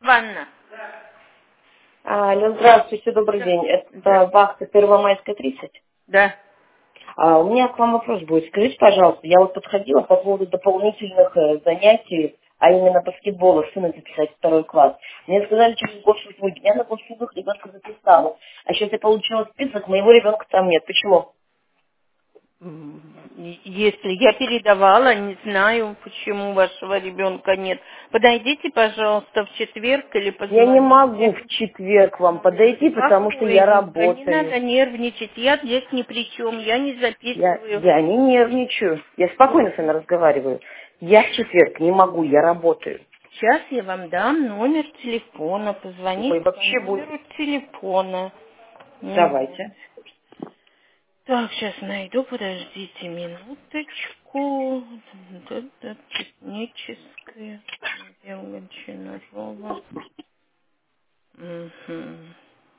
Ванна. Алло, здравствуйте, добрый день. Это вахта Первомайская, 30. Да. У меня к вам вопрос будет. Скажите, пожалуйста, я вот подходила по поводу дополнительных занятий, а именно баскетбола, сына записать в 2 класс. Мне сказали, через госуслуги. Я на госуслугах ребенка записала. А сейчас я получила список, моего ребенка там нет. Почему? Если я передавала, не знаю, почему вашего ребенка нет. Подойдите, пожалуйста, в четверг или Я не могу позвоните. в четверг вам подойти, потому что я Спокойненько, не работаю. надо нервничать. Я здесь ни при чем, я не записываю. Я не нервничаю. Я спокойно с вами разговариваю. Я в четверг не могу, я работаю. Сейчас я вам дам номер телефона. Позвоните Ой, по вообще будет. номеру телефона. Вот. Давайте. Так, сейчас найду, подождите минуточку. Техническая. Гончарова. Мгм.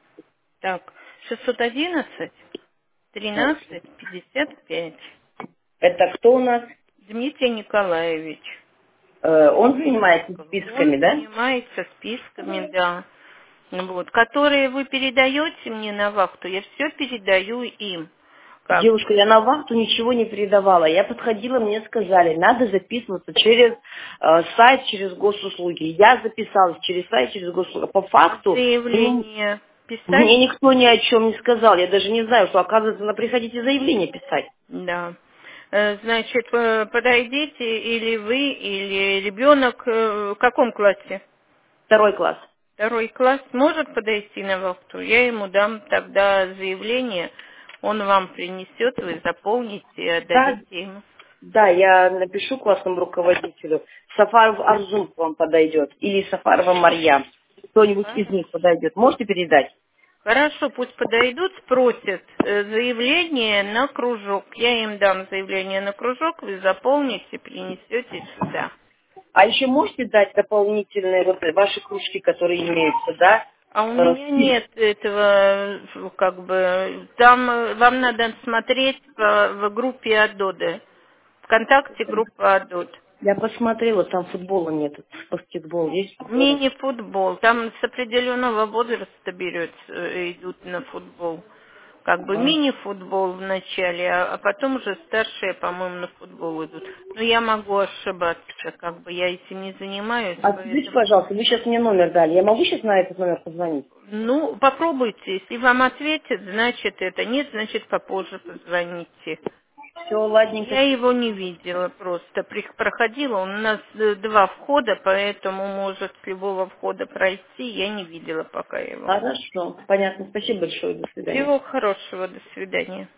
Так, 611 Так. 13 55. Это кто у нас? Дмитрий Николаевич. Он занимается Он списками, да? занимается списками, да. Вот, которые вы передаете мне на вахту, я все передаю им. Как Девушка, бы. я на вахту ничего не передавала. Я подходила, мне сказали, надо записываться через сайт, через госуслуги. Я записалась через сайт, через госуслуги. По факту Заявление мне писать? никто ни о чем не сказал. Я даже не знаю, что, оказывается, надо приходите заявление писать. Да. Значит, подойдите или вы, или ребенок в каком классе? 2 класс. 2 класс может подойти на вахту? Я ему дам тогда заявление, он вам принесет, вы заполните и Да, отдадите ему. да, я напишу классному руководителю. Сафаров Арзун к вам подойдет. Или Сафарова Марьям. Кто-нибудь из них подойдет. Можете передать? Хорошо, пусть подойдут, спросят заявление на кружок. Я им дам заявление на кружок, вы заполните, принесете сюда. А еще можете дать дополнительные вот ваши кружки, которые имеются, да? А у меня нет этого, как бы, там вам надо смотреть в группе Адоды. ВКонтакте группа Адод. Я посмотрела, там футбола нет. Баскетбол есть, футбол. Мини-футбол. Там с определенного возраста идут на футбол. Как бы А мини-футбол в начале, а потом уже старшие, по-моему, на футбол идут. Но я могу ошибаться, как бы я этим не занимаюсь, скажите, поэтому... пожалуйста, вы сейчас мне номер дали. Я могу сейчас на этот номер позвонить? Ну, попробуйте. Если вам ответят, значит это. Нет, значит попозже позвоните. Все, ладненько. Я его не видела просто. Проходила, у нас 2 входа, поэтому может с любого входа пройти. Я не видела пока его. Хорошо. Понятно. Спасибо большое. До свидания. Всего хорошего, до свидания.